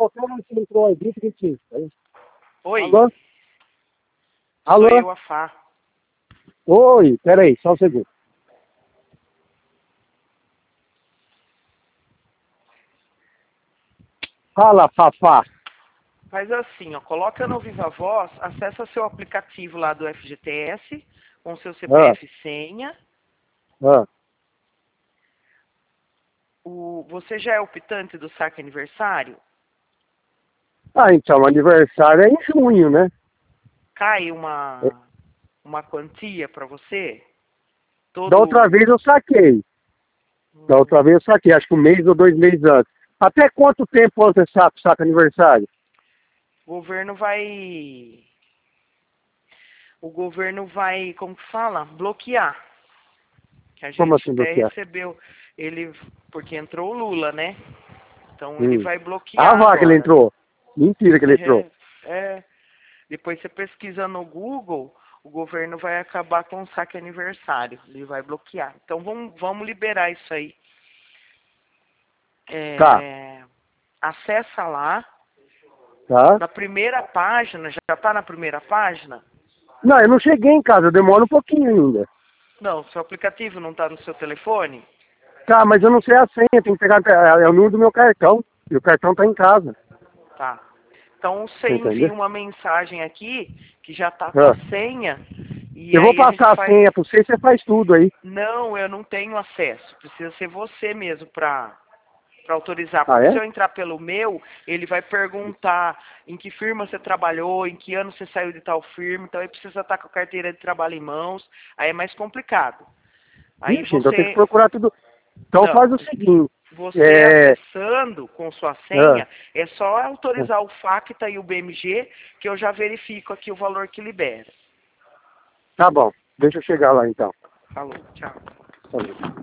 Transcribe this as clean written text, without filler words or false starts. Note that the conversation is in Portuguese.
qualquer hora que entrou aí, disse que tinha. Oi, Alô? sou Alô? eu, a Fá. Oi, peraí, só um segundo. Fala, papá. Faz assim, ó, coloca no Viva Voz, acessa seu aplicativo lá do FGTS, com seu CPF e senha. Ah. Você já é optante do saque aniversário? Então, o aniversário é em junho, né? Cai É. uma quantia para você? Da outra vez eu saquei. Da outra vez eu saquei, acho que 1 mês ou 2 meses antes. Até quanto tempo você saca aniversário? O governo vai... O governo vai, como que fala? Bloquear. Que a Como gente assim até bloquear? recebeu, ele, porque entrou o Lula, né? Então ele Hum. vai Ah, bloquear vá que ele agora. entrou. Mentira que ele entrou. É. Depois você pesquisa no Google, o governo vai acabar com o saque aniversário. Ele vai bloquear. Então vamos liberar isso aí. Tá, Acessa lá. tá. Na primeira página, já está na primeira página? Não, eu não cheguei em casa, eu demoro um pouquinho ainda. Não, seu aplicativo não está no seu telefone? Tá, mas eu não sei a senha, tem que pegar, é o número do meu cartão. E o cartão tá em casa. Tá. Então você Você entendeu? envia uma mensagem aqui, que já está com a Ah. senha, e Eu vou aí a gente passar a faz... senha pra você e você faz tudo aí. Não, eu não tenho acesso. Precisa ser você mesmo para autorizar. Ah, Porque se é? eu entrar pelo meu, ele vai perguntar em que firma você trabalhou, em que ano você saiu de tal firma. Então aí precisa estar com a carteira de trabalho em mãos. Aí é mais complicado. Aí Ixi, então tem que você... procurar tudo. Então faz Não. o seguinte. Você É. acessando com sua Ah, senha, é só autorizar o FACTA e o BMG, que eu já verifico aqui o valor que libera. tá bom. Deixa eu chegar lá então. Falou, tchau. Falou.